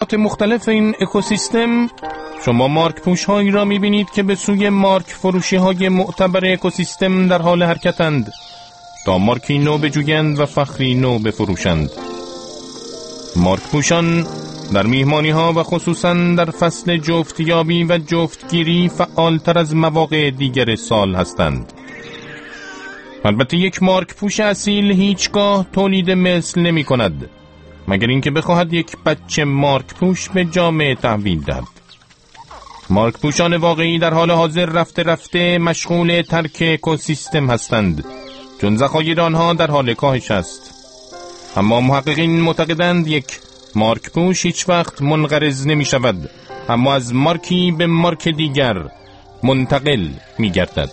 نقاط مختلف این اکوسیستم شما مارک پوش هایی را میبینید که به سوی مارک فروشی های معتبر اکوسیستم در حال حرکتند تا مارکی نو بجویند و فخری نو بفروشند. مارک پوشان در میهمانی ها و خصوصا در فصل جفتیابی و جفتگیری فعالتر از مواقع دیگر سال هستند. البته یک مارک پوش اصیل هیچگاه تولید مثل نمی کند مگر اینکه بخواهد یک بچه مارک پوش به جامعه تحویل دهد. مارک پوشان واقعی در حال حاضر رفته رفته مشغول ترک اکوسیستم هستند چون ذخایر آنها در حال کاهش است. اما محققین معتقدند یک مارک پوش هیچ وقت منقرض نمی شود، اما از مارکی به مارک دیگر منتقل می گردد.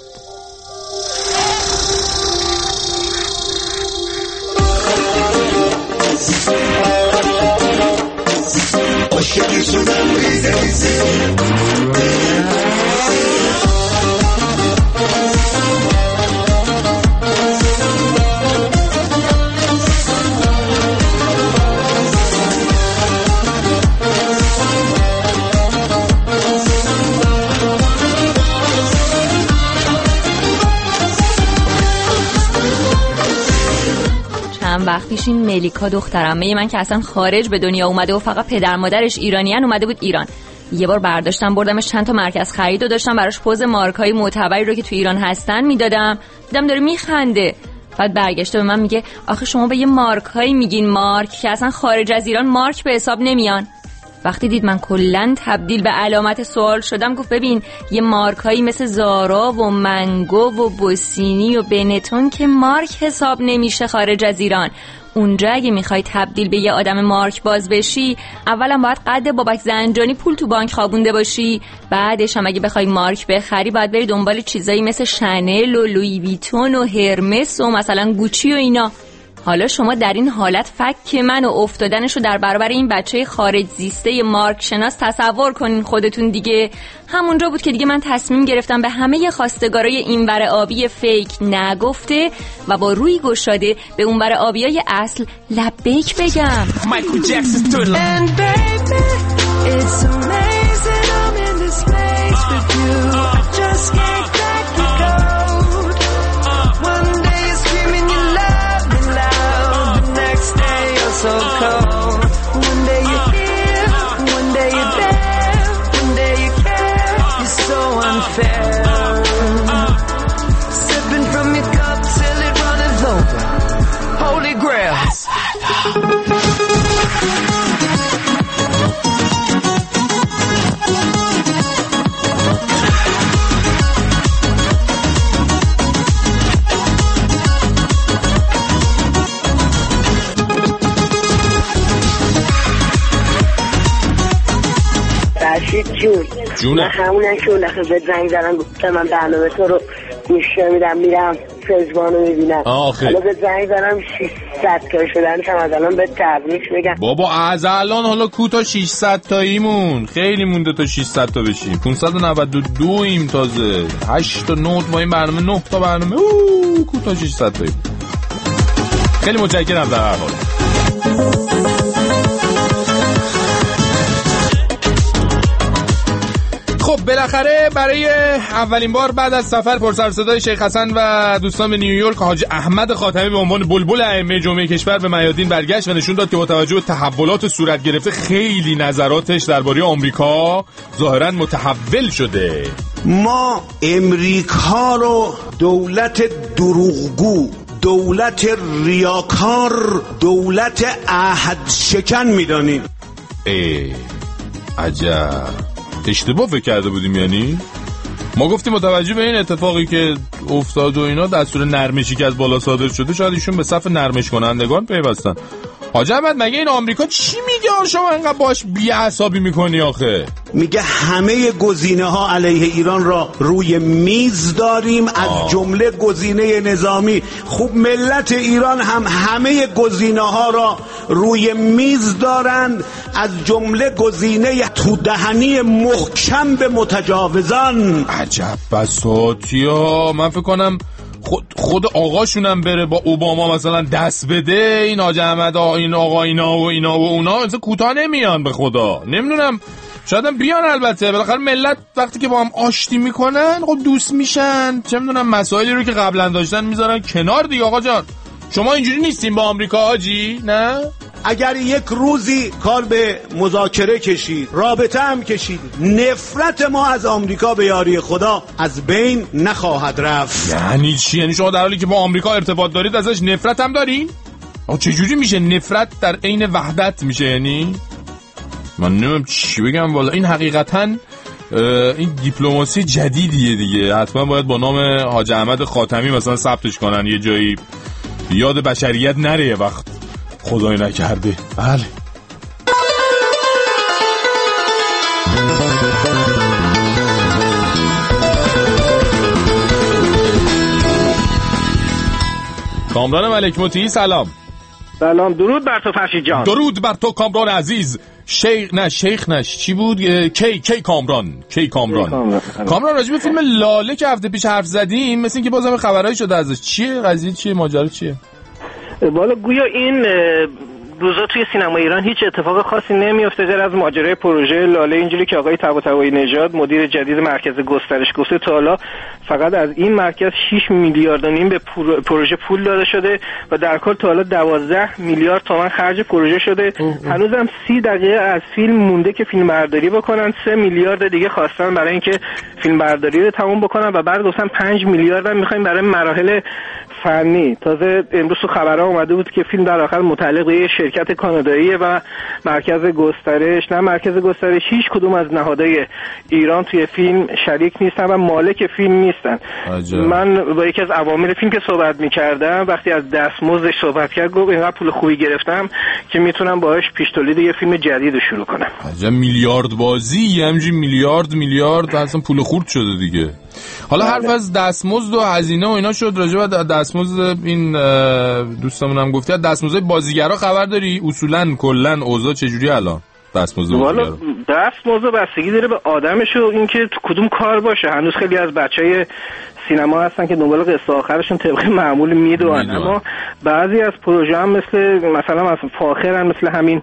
وقت پیش این ملیکا دخترمه من که اصلا خارج به دنیا اومده و فقط پدر مادرش ایرانیان اومده بود ایران. یه بار برداشتم بردمش چند تا مرکز خرید و داشتم براش پوز مارکای معتبری رو که تو ایران هستن میدادم. دیدم داره میخنده. بعد برگشته به من میگه آخه شما به یه مارکایی میگین مارک که اصلا خارج از ایران مارک به حساب نمیان. وقتی دید من کلن تبدیل به علامت سوال شدم گفت ببین یه مارکایی مثل زارا و منگو و بوسینی و بنتون که مارک حساب نمیشه خارج از ایران. اونجا اگه میخوای تبدیل به یه آدم مارک باز بشی اولا باید قد بابک زنجانی پول تو بانک خوابونده باشی، بعدش هم اگه بخوای مارک بخری باید بری دنبال چیزایی مثل شنل و لویی ویتون و هرمس و مثلا گوچی و اینا. حالا شما در این حالت فک من و افتادنشو در برابر این بچه خارج زیسته مارک شناس تصور کنین خودتون دیگه. همونجا بود که دیگه من تصمیم گرفتم به همه خواستگارای اینور آبی فیک نگفته و با روی گشاده به اونور آبیای اصل لبیک بگم. مایکل جکسون so cold. One day you're here, one day you're there, one day you care. You're so unfair. Sipping from your cup till it runneth over. Holy grail. جون همونه که اون دفعه به زنگ زدم گفتم من برنامه تو رو گوش میدم میرم فزبانو میبینم. حالا به زنگ زدم 600 تا شدن هم از الان به تبریک بگم. بابا از الان حالا کوتا 600 تاییمون خیلی مونده تا 600 تا بشیم. 592 ایم تازه 8 تا 9 با این برنامه 9 تا برنامه کوتا 600 تاییم. خیلی متشکرم در هر حال. خب بالاخره برای اولین بار بعد از سفر پرسر صدای شیخ حسن و دوستان به نیویورک حاج احمد خاتمی به عنوان بلبل ائمه جمعه کشور به میادین برگشت و نشون داد که با توجه به تحولات صورت گرفته خیلی نظراتش درباره آمریکا ظاهرا متحول شده. ما امریکا رو دولت دروغگو، دولت ریاکار، دولت عهد شکن میدانیم. عجب اشتباه فکر کرده بودیم. یعنی ما گفتیم با توجه به این اتفاقی که افتاد و اینا دستور نرمشی که از بالا صادر شده شاید ایشون به صف نرمش کنندگان پیوستن. حاج احمد مگه این آمریکا چی میگه شما انقدر باش بی‌عصابی میکنی آخه؟ میگه همه گزینه‌ها علیه ایران را روی میز داریم از جمله گزینه نظامی. خوب ملت ایران هم همه گزینه‌ها را روی میز دارند از جمله گزینه تودهنی محکم به متجاوزان. عجب بساطیا. من فکر کنم خود آقاشونم بره با اوباما مثلا دست بده، این حاج احمد این آقا اینا و اونا مثلا کوتاه نمیان به خدا. نمیدونم شاید هم بیان، البته بالاخره ملت وقتی که با هم آشتی میکنن خب دوست میشن، چه میدونم مسائلی رو که قبلا داشتن میذارن کنار دیگه. آقا جان شما اینجوری نیستین با آمریکا حاجی؟ نه اگر یک روزی کار به مذاکره کشید، رابطه هم کشید، نفرت ما از آمریکا به یاری خدا از بین نخواهد رفت. یعنی چی؟ یعنی شما در حالی که با آمریکا ارتباط دارید ازش نفرت هم دارین؟ چجوری میشه نفرت در عین وحدت میشه؟ یعنی من نمیم چی بگم والا. این حقیقتا این دیپلماسی جدیدیه دیگه، حتما باید با نام حاج احمد خاتمی مثلا ثبتش کنن یه جایی، یاد بشریت نره یه وقت خدای نکرده. بله کامران ملک مطیعی سلام. سلام، درود بر تو فرشید جان. درود بر تو کامران عزیز. شیخ نش چی بود؟ کی کامران راجب فیلم لاله که هفته پیش حرف زدیم مثل این که بازم خبرایی شده ازش. چیه قضیه؟ چیه ماجرا؟ چیه؟ والا گویا این روزا توی سینما ایران هیچ اتفاق خاصی نمیفته غیر از ماجرای پروژه لاله. اینجوری که آقای طباطبایی نژاد مدیر جدید مرکز گسترش گفته تا حالا فقط از این مرکز 6 میلیارد و نیم به پروژه پول داده شده و در کل تا حالا 12 میلیارد تومان خرج پروژه شده. هنوزم 30 دقیقه از فیلم مونده که فیلم برداری بکنن. 3 میلیارد دیگه خواستن برای اینکه فیلم برداری رو تموم بکنن و بعد گفتن 5 میلیارد هم می‌خوایم برای مراحل فنی. تازه امروز تو خبرها اومده بود که فیلم در آخر متعلق به یه شرکت کاناداییه و مرکز گسترش هیچ کدوم از نهادهای ایران توی فیلم شریک نیستن و مالک فیلم نیستن. من با یکی از عوامل فیلم که صحبت می‌کردم وقتی از دستمزدش صحبت کرد گفت اینقدر پول خوبی گرفتم که میتونم باهاش پیش تولید یه فیلم جدید رو شروع کنم. عجب میلیارد بازی، همینجوری میلیارد اصلا پول خورد شده دیگه. حالا حرف از دستمزد و هزینه و اینا شد، راجع به دستمزد این دوستمون هم گفتی دستمزد بازیگرا خبر داری؟ اصولا کلا اوضاع چجوری الان دستمزد بازیگرا؟ دستمزد بستگی داره به آدمش و اینکه تو کدوم کار باشه. هنوز خیلی از بچهای سینما هستن که دنبال قصه آخرشون طبق معمول میدونن، اما بعضی از پروژه هم مثلا فاخرن، مثل همین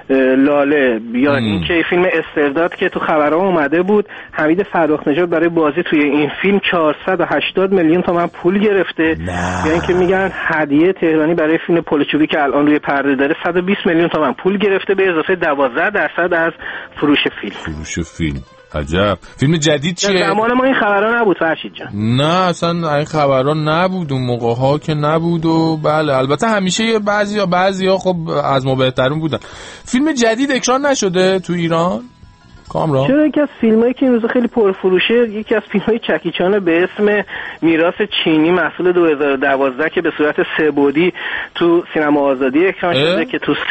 لاله یا اینکه فیلم استرداد که تو خبرها اومده بود حمید فرخ نژاد برای بازی توی این فیلم 480 میلیون تومان پول گرفته. یعنی که میگن هدیه تهرانی برای فیلم پلچوبی که الان روی پرده داره 120 میلیون تومان پول گرفته به اضافه 12% از فروش فیلم. عجب. فیلم جدید چیه؟ زمان ما این خبرها نبود فرشید جان. نه اصلا این خبرها نبود اون موقع ها که نبود. و بله البته همیشه بعضیا خب از ما بهترون بودن. فیلم جدید اکران نشده تو ایران کامران؟ چرا یکی از فیلمایی که این روزا خیلی پرفروشه یکی از فیلم‌های چکی چان به اسم میراث چینی محصول 2012 که به صورت 3 بعدی تو سینما آزادی اکران شده که تو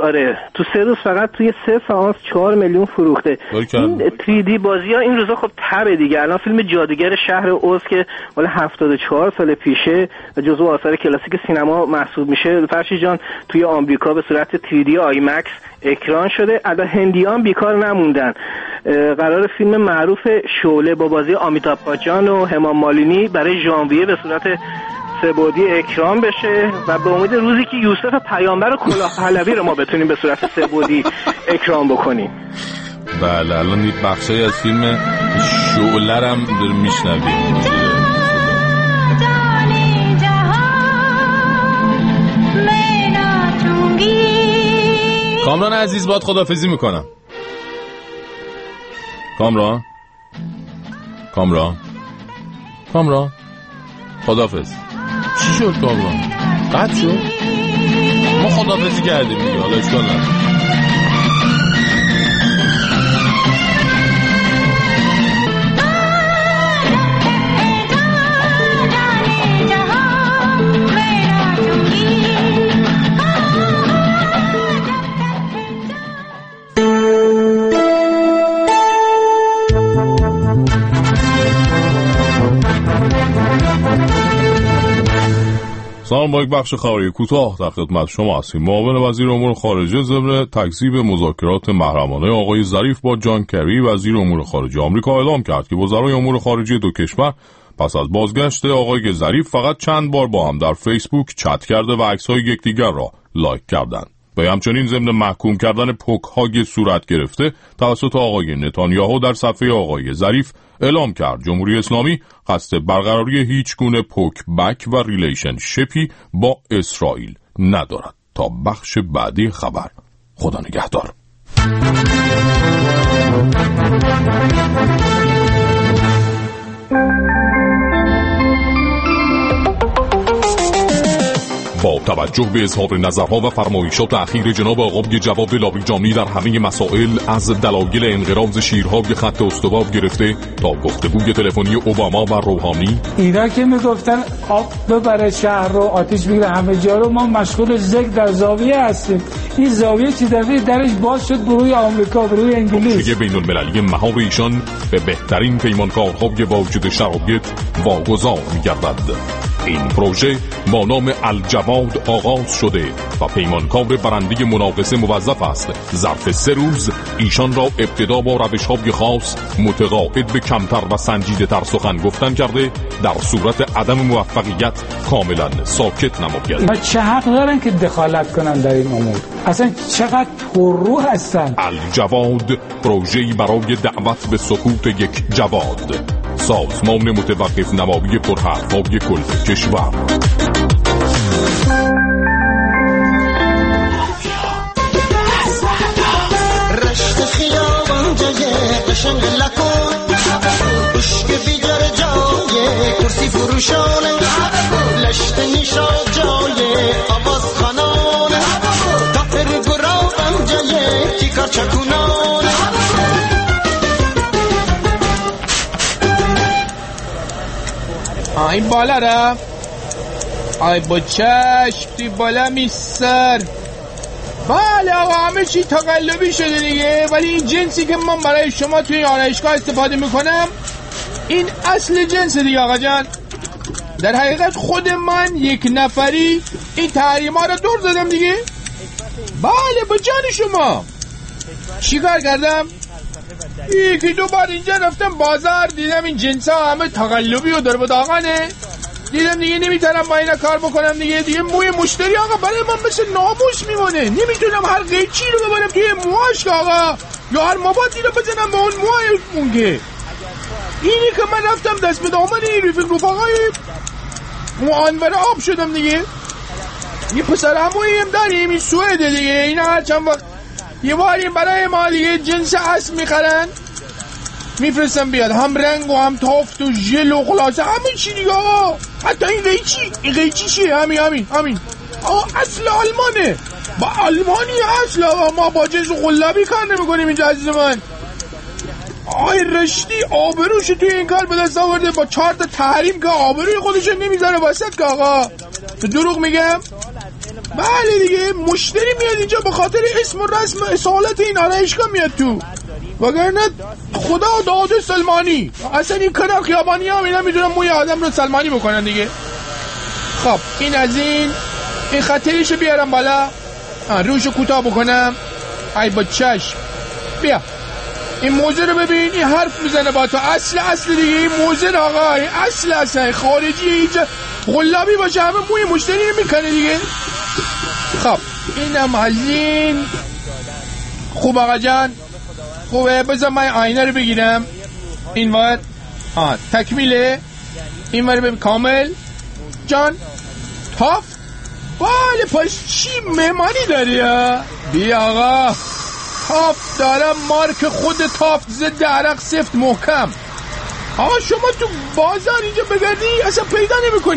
3 روز فقط توی 3 سانس 4 میلیون فروخته. این 3D بازی‌ها این روزا خب تبه دیگه. الان فیلم جادوگر شهر اوز که مال 74 سال پیشه و جزو آثار کلاسیک سینما محسوب میشه فرشید جان توی آمریکا به صورت 3D آیمکس اکران شده. الان هندیان بیکار نموندن. قرار فیلم معروف شعله با بازی آمیتاب بچان و هما مالینی برای ژانویه به صورت 3 بعدی اکران بشه و به امید روزی که یوسف پیامبر و کلاه پهلوی رو ما بتونیم به صورت 3 بعدی اکران بکنیم. بله الان یک بخشی از فیلم شعله هم داریم میشنویم. کامران عزیز باید خداحافظی میکنم. کامران خداحافظ. چی شد کامران؟ قطع شد؟ ما خداحافظی کردیم دیگه، حالا اشکال نداره. سلام، با یک بخش خبری کوتاه در خدمت شما هستیم. معاون وزیر امور خارجه ضمن تکذیب مذاکرات محرمانه آقای ظریف با جان کری وزیر امور خارجه آمریکا اعلام کرد که وزرای امور خارجه دو کشور پس از بازگشت آقای ظریف فقط چند بار با هم در فیسبوک چت کرده و عکس‌های یکدیگر را لایک کردند. و همچنین ضمن محکوم کردن پوک‌های صورت گرفته توسط آقای نتانیاهو در صفحه آقای ظریف اعلام کرد جمهوری اسلامی قصد برقراری هیچ گونه پوک بک و ریلیشنشیپی با اسرائیل ندارد. تا بخش بعدی خبر. خدا نگهدار. با توجه به اظهار نظرها و فرمایشات اخیر جناب آقای جواد لاریجانی در همه مسائل از دلایل انقراض شیرهای خط استواب گرفته تا گفتگوی تلفنی اوباما و روحانی، اینا که میگفتن آب ببره شهر رو آتش بگیره همه جا رو، ما مشغول ذکر در زاویه هستیم. این زاویه چی دفعه درش باز شد بروی آمریکا، بروی انگلیس. توجیه بین المللی مهار ایشان به بهترین پیمانکارهای واجد شرایط واگذار می‌گردد. این پروژه با نام الجواد آغاز شده و پیمانکار برنده مناقصه موظف است ظرف 3 روز ایشان را ابتدا با روش‌های خاص متقاعد به کمتر و سنجیده تر سخن گفتن کرده در صورت عدم موفقیت کاملا ساکت نماید. و چه حق دارن که دخالت کنن در این امور؟ اصلا چقدر پررو هستن. الجواد پروژه‌ای برای دعوت به سکوت یک جواد، سازمان متوقف نمایی پرحرفای کل کشور. رشت خیابان جای قشنگ لکن بشک بیجار جای کرسی فروشانه لشت نیشا جای آواز خانانه تفر گرابم جای تیکار چکونانه. این بالا را آی با چشم توی بالا میسر. بله آقا همه چی تقلبی شده دیگه، ولی این جنسی که من برای شما توی آرایشگاه استفاده میکنم این اصل جنس دیگه آقا جان. در حقیقت خود من یک نفری این تحریما رو دور زدم دیگه. بله با جان شما. چی کار کردم؟ 1-2 بار اینجا رفتم بازار، دیدم این جنس ها همه تقلبی و درب داغانه، دیدم دیگه نمیتونم با اینا کار بکنم دیگه موی مشتری آقا برای من مثل ناموس میمونه. نمیتونم هر قیچی رو ببرم توی موهاش آقا، یا هر مبادی رو بزنم به اون موهاش که. اینی که من رفتم دست به دامن این رفقای انور آب شدم دیگه. یه پسر همونی هم داریم این سوئده دیگه، اینا هر چند وقت یه باری برای ما دیگه جنس اسب میخرن میفرستن بیاد، هم رنگ و هم تافت و ژل و خلاصه همه چی دیگه آقا. حتی این قیچی چیه؟ همین آقا اصل آلمانه، با آلمانی اصل آقا. ما با جنس غلابی کار نمیکنیم اینجا عزیز من. آقای رشدی آبروش توی این کار به دست آورده با 4 تا تحریم که آبروی خودشو نمیذاره وسط که آقا. دروغ میگم؟ بله دیگه مشتری میاد اینجا به خاطر اسم و رسم اصالت این آرایشگاه میاد تو، وگرنه خدا داده سلمانی. اصلا این کنار خیابانی هم اینا میدونن موی آدم رو سلمانی بکنن دیگه. خب این از این خطریشو بیارم بالا، روشو کوتاه بکنم. ای با چشم بیا این موزه رو ببین، این حرف میزنه با تو. اصل دیگه این موزه آقا، این اصل خارجی اینجا غلابی باشه همه موی مشتری رو میکنه دیگه. خب اینم از این. خوب آقا جان خوبه، بذار من آینه رو بگیرم این وقت. تکمیله این وقت ببین کامل جان. تاف بله پس چی مهمانی داری یا؟ بیا آقا تاف دارم، مارک خود تاف ضد عرق سفت محکم. آقا شما تو بازار اینجا بگردی اصلا پیدا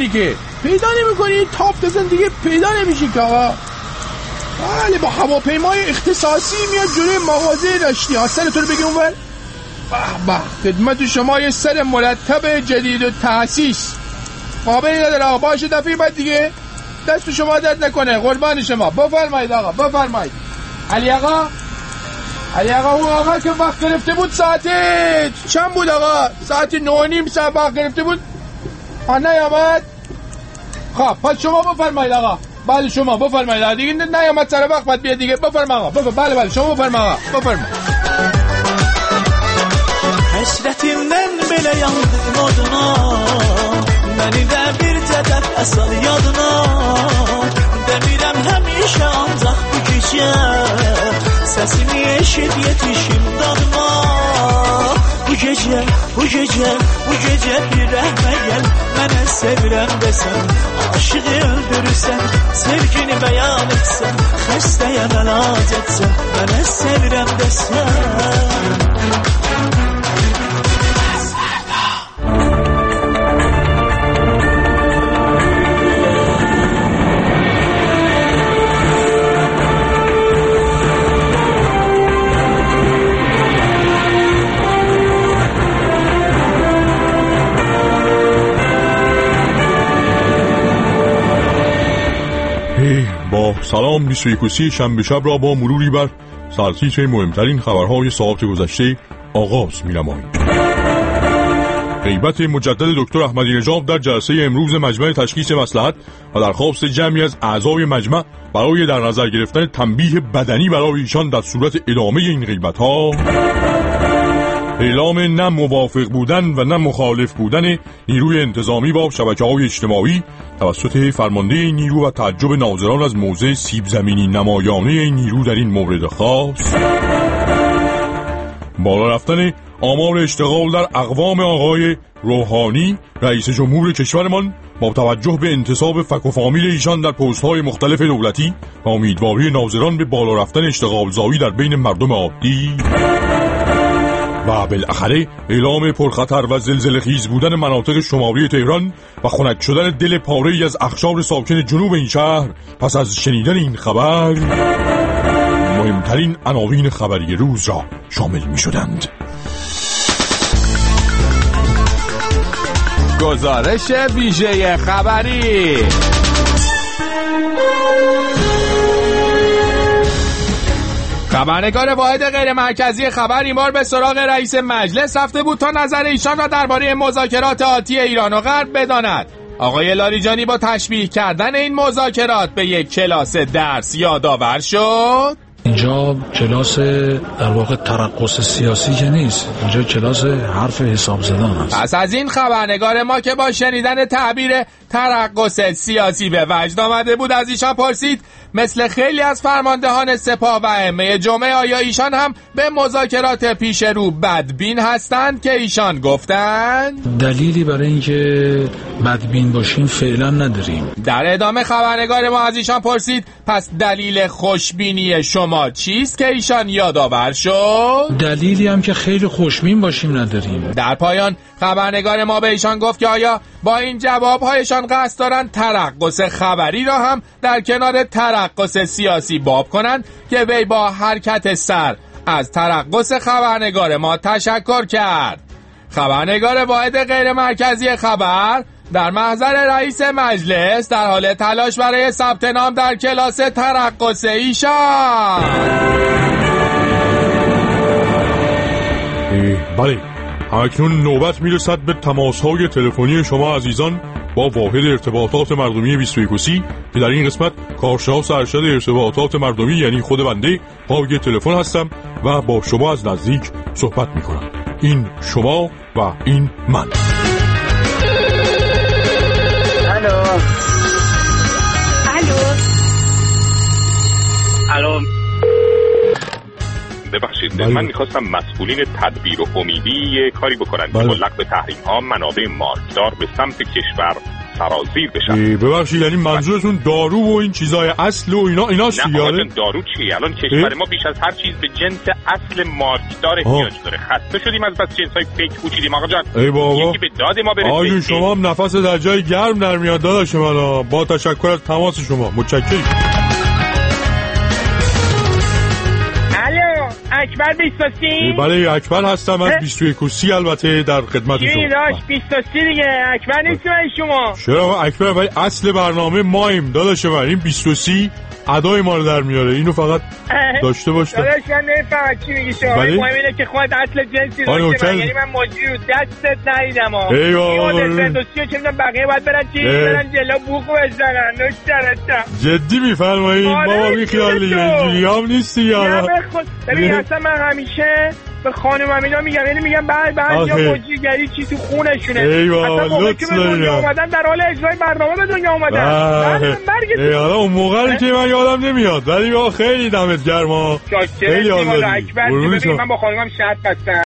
نمیکنی تاف دزن دیگه پیدا نمیشی که آقا. بله با هواپیمای اختصاصی میاد جلوی مغازه رشتی. سر تو رو بگی اونور. به خدمت شما یه سر مرتب جدید و تأسیس قابلی نداره آقا. باشه دفعه بعد دیگه دست شما درد نکنه قربان شما. بفرمایید آقا بفرمایید. علی آقا اون آقا که وقت گرفته بود ساعت چند بود آقا؟ ساعت 9:30 ساعت وقت گرفته بود نیامد. خب پس شما بفرمایید آقا. بله شما بفرمایید آقا دیگه نیامد سر وقت باید بیاد دیگه. بفرمایید آقا. بله شما بفرمایید آقا بفرمایید. حسرت من belə yandım oduna məni də bir tədəf əsal yadına demirəm həmişə ancaq bu gecə səsimi eşit yetişim dadına bu gecə bir rəhmə gəl mənə sevirəm desən aşığı öldürürsən sevgini bəyan etsən xəstəyəm əlac etsən mənə sevirəm desən با سلام 21 شنبه شب را با مروری بر سرتیتر مهمترین خبرهای ساعت گذشته آغاز می‌نماییم. غیبت مجدد دکتر احمدی نژاد در جلسه امروز مجمع تشخیص مصلحت و درخواست جمعی از اعضای مجمع برای در نظر گرفتن تنبیه بدنی برای ایشان در صورت ادامه این غیبت‌ها، اعلام نه موافق بودن و نه مخالف بودن نیروی انتظامی با شبکه‌های اجتماعی توسط فرمانده این نیرو و تعجب ناظران از موضع سیب زمینی نمایانه این نیرو در این مورد خاص، بالا رفتن آمار اشتغال در اقوام آقای روحانی رئیس جمهور کشورمان با توجه به انتصاب فک و فامیل ایشان در پست‌های مختلف دولتی و امیدواری ناظران به بالا رفتن اشتغالزایی در بین مردم عادی، و بالاخره اعلام پرخطر و زلزله‌خیز بودن مناطق شمالی تهران و خنک شدن دل پاره‌ای از اقشار ساکن جنوب این شهر پس از شنیدن این خبر مهمترین عناوین خبری روز را شامل می‌شدند. گزارش ویژه خبری. خبرنگار واحد غیر مرکزی خبر این بار به سراغ رئیس مجلس رفته بود تا نظر ایشان را درباره مذاکرات آتی ایران و غرب بداند. آقای لاریجانی با تشبیه کردن این مذاکرات به یک کلاس درس یادآور شد. اینجا کلاس در واقع ترقص سیاسی که نیست، اینجا کلاس حرف حساب زدن است. پس از این خبرنگار ما که با شنیدن تعبیر ترقص سیاسی به وجد آمده بود از ایشان پرسید مثل خیلی از فرماندهان سپاه و ائمه جمعه آیا ایشان هم به مذاکرات پیش رو بدبین هستند که ایشان گفتند؟ دلیلی برای اینکه بدبین باشیم فعلا نداریم. در ادامه خبرنگار ما از ایشان پرسید پس دلیل خوشبینی شما چیست که ایشان یادآور شد؟ دلیلی هم که خیلی خوشبین باشیم نداریم. در پایان خبرنگار ما به ایشان گفت که آیا با این جوابهایشان قصد دارند ترقص خبری را هم در کنار ترقص سیاسی باب کنند که وی با حرکت سر از ترقص خبرنگار ما تشکر کرد. خبرنگار واحد غیر مرکزی خبر در محضر رئیس مجلس در حال تلاش برای ثبت نام در کلاس ترقص ایشان. بله، اکنون نوبت میرسد به تماس‌های تلفنی شما عزیزان با واحد ارتباطات مردمی 21 که در این قسمت کارشناس ارشد ارتباطات مردمی یعنی خود بنده پای تلفن هستم و با شما از نزدیک صحبت میکنم. این شما و این من. الو. ببخشید من میخواستم مسئولین تدبیر و امیدی کاری بکنن که ملق به تحریم ها منابع مارکدار به سمت کشور سرازیر بشن. ببخشید یعنی منظورتون دارو و این چیزای اصل و اینا نه دارو چیه؟ الان کشور ما بیش از هر چیز به جنس اصل مارکدار احتیاج داره. خسته شدیم از بس جنسای فیک پوچیدیم آقا جان. ای بابا یکی به داد ما برسید. آجون شما هم نفس در جای گرم در میاد داداش من. با تشکر از تماس شما متشکرم. اکبر 23. بله اکبر هستم از 21 البته در خدمت شما. یه داشت 23 دیگه اکبر نیست شما. چرا اکبر ولی اصل برنامه مایم داداش من. این 23 ادای ما رو در میاره. اینو فقط داشته باش. داداش من نمیفهمم چی میگی شما. مهم اینه که خودت اصل جنسی داشته من. یعنی من ماجی رو دستت ندیدم ها. ای بابا 23 چه میدونم بقیه باید برن چی برن جلو بوق بزنن. نوشترشم جدی میفرمایید؟ بابا بی خیال دیگه اینجوری هم نیستی یا ببین اصلا من همیشه به خانمم اینا میگم، یعنی میگم بعضیا مجیگری چی تو خونشونه. اصلا موقعی که به دنیا اومدن در حال اجرای برنامه به دنیا اومدن. حالا اون موقعی که من یادم نمیاد، ولی خیلی دمت گرما. خیلی حال دادی. من با خانمم شرط بستم